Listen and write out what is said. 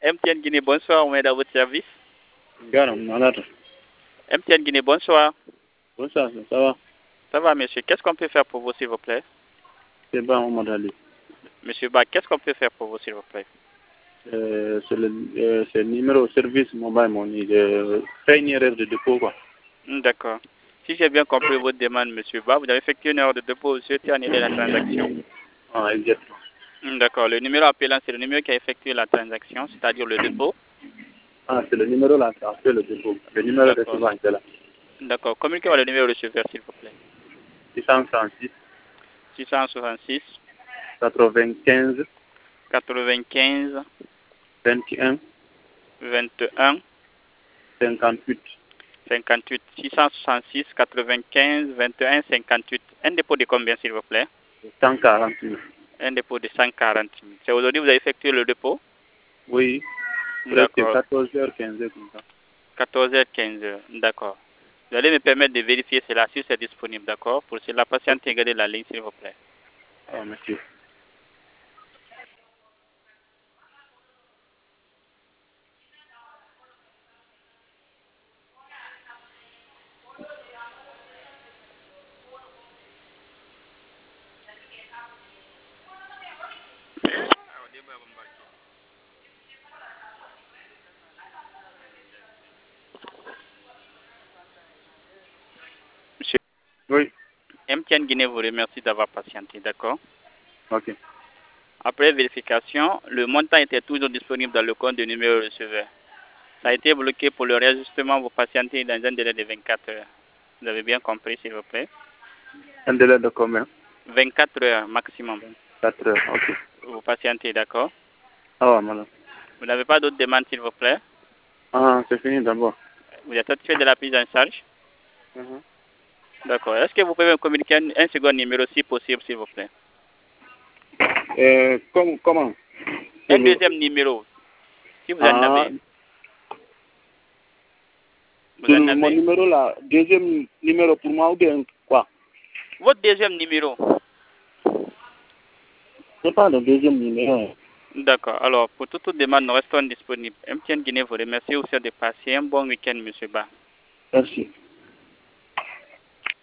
MTN Guinée, bonsoir, on est dans votre service. Garam, malade. MTN Guinée, bonsoir. Bonsoir, ça va? Ça va, monsieur. Qu'est-ce qu'on peut faire pour vous, s'il vous plaît? C'est bon, on m'a dit. Monsieur Ba, qu'est-ce qu'on peut faire pour vous, s'il vous plaît? C'est le numéro service mobile money. Fait une erreur de dépôt, quoi. D'accord. Si j'ai bien compris votre demande, monsieur Ba, vous avez effectué une erreur de dépôt, vous souhaitez annuler la transaction. Ah, exactement. D'accord. Le numéro appelant, c'est le numéro qui a effectué la transaction, c'est-à-dire le dépôt. Ah, c'est le numéro là qui a fait le dépôt. Le numéro de recevant est là. D'accord. Communiquez-moi le numéro receveur, s'il vous plaît. 666 666 95 95 21 21 58 58 666 95 21 58. Un dépôt de combien, s'il vous plaît? 140 000. Un dépôt de 140 000. C'est aujourd'hui que vous avez effectué le dépôt? Oui, presque D'accord. 14h15 comme ça. 14h15. D'accord. Vous allez me permettre de vérifier cela si c'est disponible, d'accord? Pour cela, patientez, gardez la ligne, s'il vous plaît. Ah, merci. Monsieur, Oui, MTN Guinée vous remercie d'avoir patienté, d'accord? ok. Après vérification, le montant était toujours disponible dans le compte du numéro receveur. Ça a été bloqué pour le réajustement. Vous patientez dans un délai de 24 heures. Vous avez bien compris, s'il vous plaît? Un délai de combien? 24 heures maximum. 4 heures, ok. Vous patientez, d'accord? Ah, voilà. Vous n'avez pas d'autres demandes, s'il vous plaît? Ah, c'est fini d'abord. Vous êtes satisfait de la prise en charge? D'accord. Est-ce que vous pouvez me communiquer un second numéro si possible, s'il vous plaît? Comment? Un deuxième numéro, si vous en Ah, avez. Vous sur en mon avez? numéro là, deuxième numéro pour moi ou bien quoi? Votre deuxième numéro. C'est pas le deuxième numéro. D'accord. Alors, pour toute demande, nous restons disponibles. MTN Guinée vous remercie aussi de passer un bon week-end, monsieur Ba. Merci.